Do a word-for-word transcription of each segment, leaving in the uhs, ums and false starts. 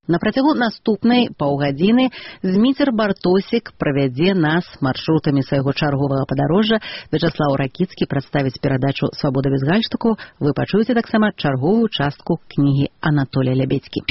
На працягу наступнай паўгадзіны Зміцер Бартосік правядзе нас маршрутамі свайго чарговага падарожжа. Вячаслаў Ракіцкі прадставіць перадачу «Свабода без гальштуку». Вы пачуеце таксама чарговую частку кнігі Анатолія Лябедзькі.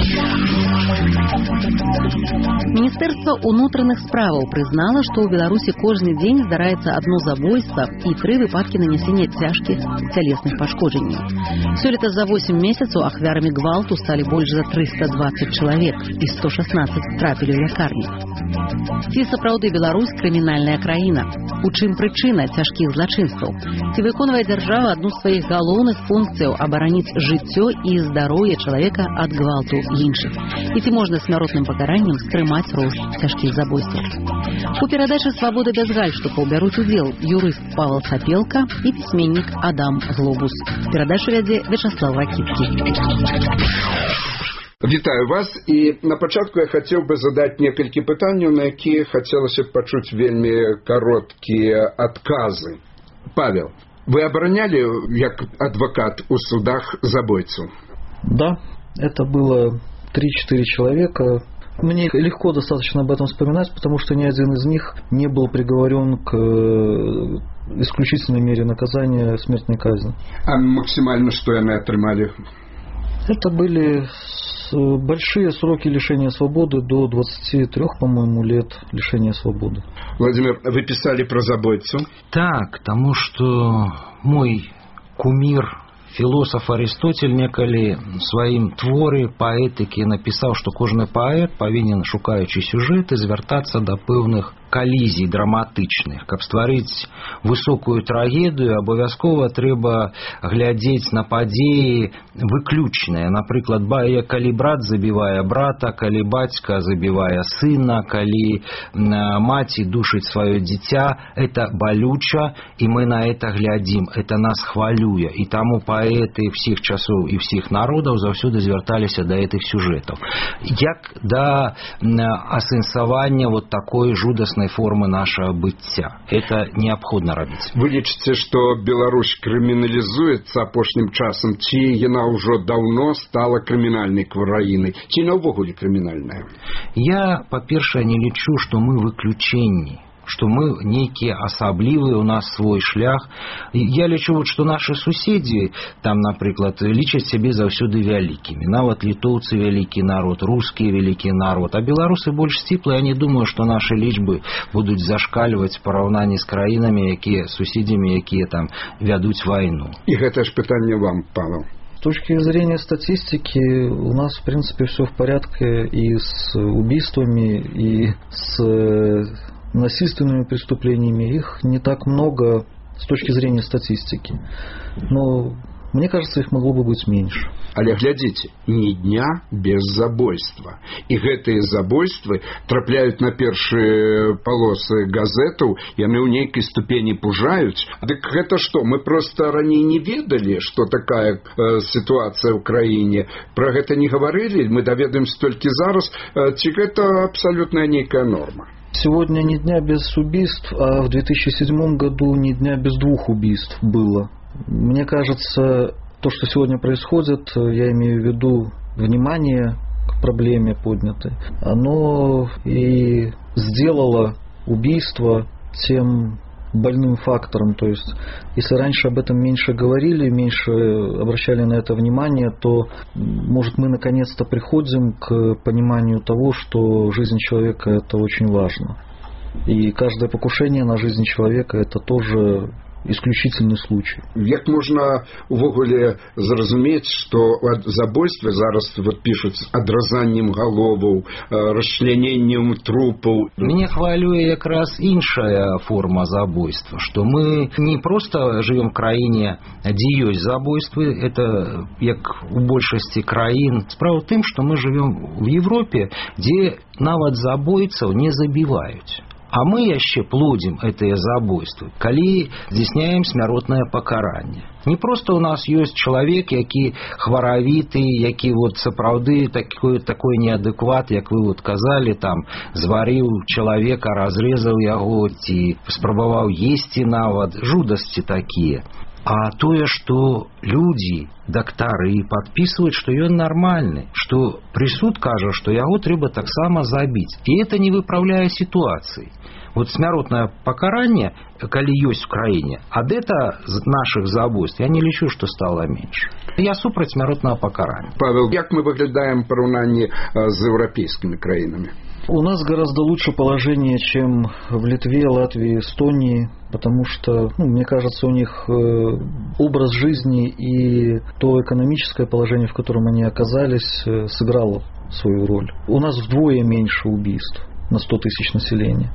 Міністэрства ўнутраных справаў прызнала, што ў Беларусі кожны дзень здараецца адно забойства і тры выпадкі нанесення цяжкіх цялесных пашкоджанняў. Сёлета за восем месяцаў ахвярамі гвалту сталі больш за трыста дваццаць чалавек і сто шаснаццаць трапілі ў лякарні. Ці сапраўды Беларусь крымінальная краіна? У чым прычына цяжкіх злачынстваў? Ці выконвае дзяржава адну з сваіх галоўных функцыяў абараніць жыццё і здароўе чалавека ад гвалту іншых? І ці можна смяротным пакараннем стрымаць рост цяжкіх забойстваў? У перадачы «Свабода без гальштукаў» бяруць удзел юрыст Павел Сапелка і пісьменнік Адам Глобус. Перадачу вядзе Вячаслаў Ракіцкі. Вітаю вас, і на пачатку я хацеў бы задаць некалькі пытанняў, на якія хацелася б пачуць вельмі кароткія адказы. Павел, вы абаранялі як адвокат у судах забойцу? Да, это было три-четыре человека. Мне легко достаточно об этом вспоминать, потому что ни один из них не был приговорен к исключительной мере наказания смертной казни. А максимально что они отрымали? Это были большие сроки лишения свободы, до двадцати трёх, по-моему, лет лишения свободы. Владимир, вы писали про забойцу? Так, тому что мой кумир, філосаф Арыстотель некалі сваім творы паэтыкі напісаў, што кожны паэт павінен, шукаючы сюжэты, звяртацца да пэўных калізій драматычных. Каб стварыць высокую трагедыю, абавязкова трэба глядзець на падзеі выключныя. Напрыклад, калі брат забівае брата, калі бацька забівае сына, калі маці душыць сваё дзіця, это балюча, і мы на это глядзім, это нас хвалюе. І таму паэты всіх часоў і всіх народаў заўсёды звярталіся да гэтых сюжэтаў. Як да асэнсавання вот такой жудаснай формы нашего быцця. Это необходимо рабіць. Вы лічыце, што Беларусь крыміналізуецца апошнім часам, ці яна ўжо даўно стала крымінальнай краінай, ці наогуле крымінальная? Я, па-першае, не лічу, што мы выключэнні, што мы нейкія асаблівыя, у нас свой шлях. Я лічу, вот, што нашы суседзі, там, напрыклад, лічаць сябе заўсёды вялікімі. Нават літоўцы вялікі народ, рускі вялікі народ, а беларусы больш сціплыя. Я не думаю, што нашы лічбы будуць зашкальваць в параўнанні з краінамі, якія суседзямі, якія там вядуць вайну. І гэта ж пытанне вам, Павел. С точки зрения статистики у нас, в принципе, все в порядке и с убийствами, и с насильственными преступлениями. Их не так много с точки зрения статистики. Но мне кажется, их могло бы быть меньше. Але глядзіце, ні дня без забойства. І гэтыя забойствы трапляюць на першыя палосы газетаў, яны ў нейкай ступені пужаюць. Дык гэта што, мы проста раней не ведалі, што такая э, сітуацыя ў краіне? Пра гэта не гаварылі, мы даведаемся толькі зараз, э, ці гэта абсалютная нейкая норма? Сегодня ни дня без убийств, а в две тысячи седьмом году ни дня без двух убийств было. Мне кажется, то, что сегодня происходит, я имею в виду внимание к проблеме поднятой, оно и сделало убийство тем больным фактором. То есть, если раньше об этом меньше говорили, меньше обращали на это внимание, то, может, мы наконец-то приходим к пониманию того, что жизнь человека – это очень важно. И каждое покушение на жизнь человека – это тоже исключительный случай. Як можна увогуле зразумець, што забойствы зараз вот пішуць адразаннем галоваў, расчлененнем трупаў? Мяне хвалюе якраз іншая форма забойства, што мы не проста жывем в краіне, дзе ёсць забойствы, это як у большасці краін. Справа ў тым, што мы жывем в Европе, дзе нават забойцаў не забіваюць. А мы яшчэ плодзім гэтыя забойствы, калі здзяйсняем смяротнае пакаранне. Не проста у нас ёсць чалавек, які хваравіты, які вот сапраўды такой, такой неадэкват, як вы вот казалі, там зварыў чалавека, разрэзаў яго, ці спрабаваў есці нават, жудасці такія. А тое, што людзі, дактары падпісваюць, што ён нармальны, што прысуд кажа, што яго трэба таксама забіць. І это не выпраўляе сітуацыі. Вот смяротнае пакаранне, калі ёсць у краіне, ад это з нашых забойств, я не лічу, што стала менш. Я супраць смяротнага пакарання. Павел, як мы выглядаем в параўнанні з еўрапейскімі краінамі? У нас гораздо лучше положение, чем в Литве, Латвии, Эстонии, потому что, ну, мне кажется, у них образ жизни и то экономическое положение, в котором они оказались, сыграло свою роль. У нас вдвое меньше убийств на сто тысяч населения,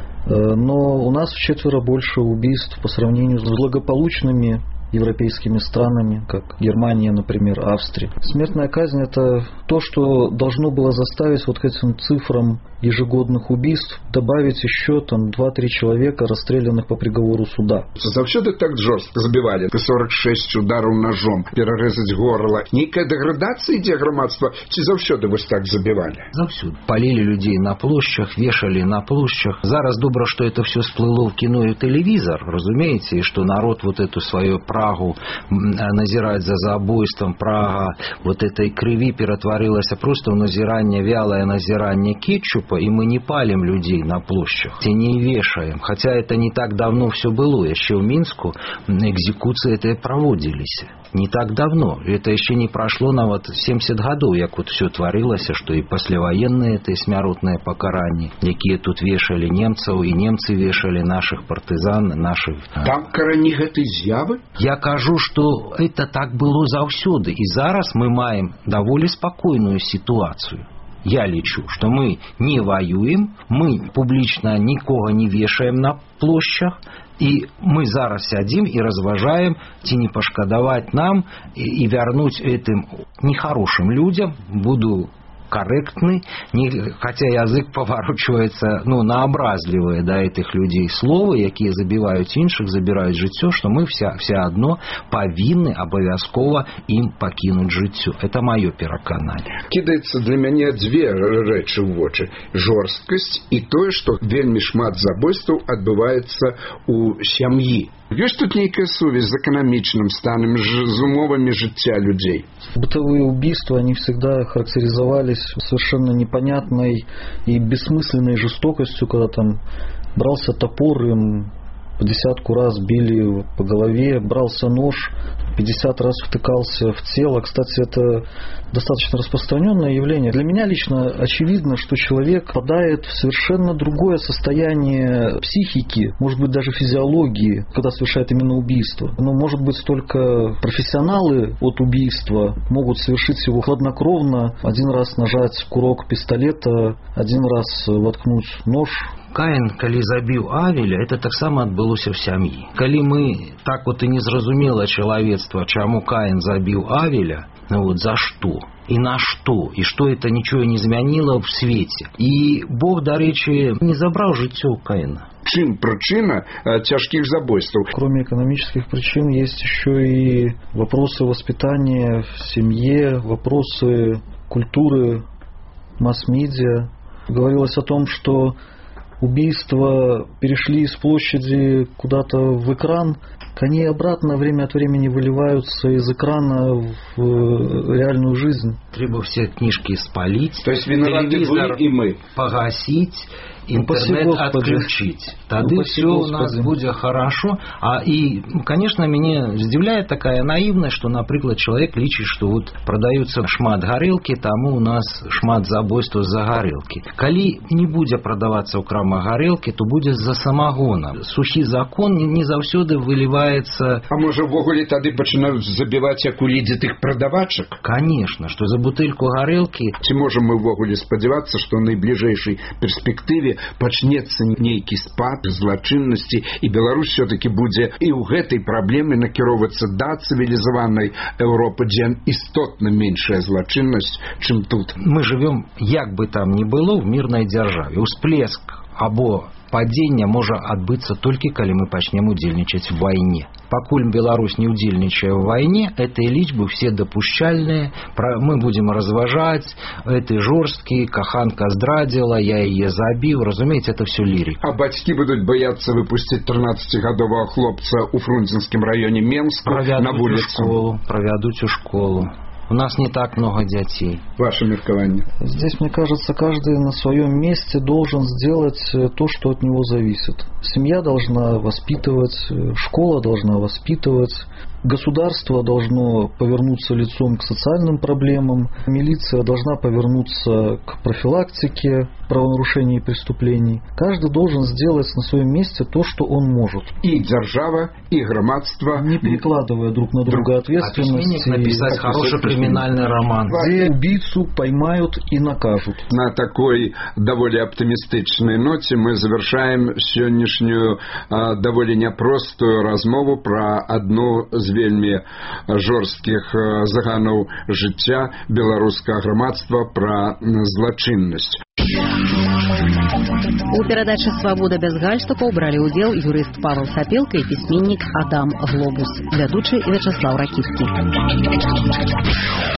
но у нас вчетверо больше убийств по сравнению с благополучными европейскими странами, как Германия, например, Австрия. Смертная казнь – это то, что должно было заставить вот к этим цифрам ежегодных убийств добавить еще там два-три человека, расстрелянных по приговору суда. Заўсёды так жорстка забивали. сорок шесть ударов ножом, перерезать горло. Некая деградация ідзе грамадства, ці заўсёды вось так забивали? Заўсёды. Палили людей на площадях, вешали на площадях. Зараз добро, что это все всплыло в кино и телевизор, разумеете, и что народ вот эту свою Прагу назирать за забойством, Прага вот этой крови перетворилась просто в назирание, вялое назирание кетчупа, и мы не палим людей на площадях, и не вешаем. Хотя это не так давно все было. Еще в Минску экзекуции это проводились. Не так давно. Это еще не прошло на вот семьдесят годов, як вот все творилось, что и послевоенные это смяротные покарания, якія тут вешали немцев, и немцы вешали наших партизан, наших... Там карані гэтай з'явы? Я кажу, что это так было заўсёды. И зараз мы маем довольно спокойную ситуацию. Я лічу, что мы не воюем, мы публично никого не вешаем на площадях, и мы зараз сядзім и разважаем, ці не пашкадаваць нам и, и вернуть этим нехорошим людям, буду корректный, не, хотя язык поворачивается, ну, на образливые, да, этих людей слова, якія забивают іншых, забирают жыццё, что мы вся, вся одно повинны обовязково им покинуть жыццё. Это мое перакананне. Кідаецца для мяне две рэчы ў вочы: жорсткасць і тое, што вельмі шмат забойстваў адбываецца у сям'і. Ёсць тут нейкая сувязь з эканамічным станом, з умовами жыцця людей? Бытовые убийства, они всегда характеризовались совершенно непонятной и бессмысленной жестокостью, когда там брался топор, им по десятку раз били по голове, брался нож, пятьдесят раз втыкался в тело. Кстати, это достаточно распространенное явление. Для меня лично очевидно, что человек попадает в совершенно другое состояние психики, может быть, даже физиологии, когда совершает именно убийство. Но, может быть, только профессионалы от убийства могут совершить его хладнокровно, один раз нажать курок пистолета, один раз воткнуть нож. Каін, калі забіў Авеля, это таксама адбылося ў сям'і. Калі мы так вот і не зразумела чалавецтва, чаму Каін забіў Авеля, ну вот за што? И на что? И что это ничего не изменило в свете? И Бог, дарэчы, не забрал жыццё Каина. Чым причина тяжких забойств? Кроме экономических причин есть еще и вопросы воспитания в семье, вопросы культуры, масс-медиа. Говорилось о том, что убийства перешли из площади куда-то в экран, они обратно время от времени выливаются из экрана в реальную жизнь. Треба все книжки спалить, то есть телевизор и мы погасить, интернет ну, отключить. Тады ну, все у нас будет хорошо. А и, конечно, меня удивляет такая наивность, что, например, человек лічыць, что вот продаются шмат горелки, тому у нас шмат забойства за горелки. Калі не будет продаваться у крама горелки, то будет за самогоном. Сухий закон не заўсёды выливается. А может, ввогуле тады пачынаюць забивать, як у лідзе тых продавачак? Конечно, что за бутыльку горелки. Ці можем мы ввогуле спадзявацца, што ў найбліжэйшай перспектыве пачнецца нейкі спад злачыннасці, і Беларусь все-таки будзе і ў гэтай праблеме накіроўвацца да цывілізаванай Еўропы, дзе істотна меншая злачыннасць, чым тут. Мы живем, як бы там ни было, в мирной державе. Усплеск або падзення можа адбыцца толькі калі мы пачнем удзельнічаць в вайне. Пакуль Беларусь не удзельнічае в вайне, гэтыя лічбы все дапушчальныя, мы будем разважаць, гэты жорсткі, каханка здрадзіла, я яе забіў, разумееце, это все лірика. А бацькі будуць баяцца выпусціць трынаццацігадовага хлопца ў Фрунзенскім раёне Менску на вуліцу. Правядуць у школу. У нас не так много детей. Ваше меркование? Здесь, мне кажется, каждый на своем месте должен сделать то, что от него зависит. Семья должна воспитывать, школа должна воспитывать, государство должно повернуться лицом к социальным проблемам, милиция должна повернуться к профилактике правонарушений и преступлений. Каждый должен сделать на своем месте то, что он может. И держава, и громадство. Не перекладывая друг на друга ответственность. А написать хороший криминальный роман. Где убийцу поймают и накажут. На такой довольно оптимистичной ноте мы завершаем сегодняшнюю а, довольно непростую размову про одну из вельмі жорсткіх заганаў жыцця беларускага грамадства, пра злачыннасць. У перадачы «Свабода без гальштукаў» бралі ўдзел юрыст Павел Сапелка і пісьменнік Адам Глобус. Вядучы Вячаслав Ракіцкі.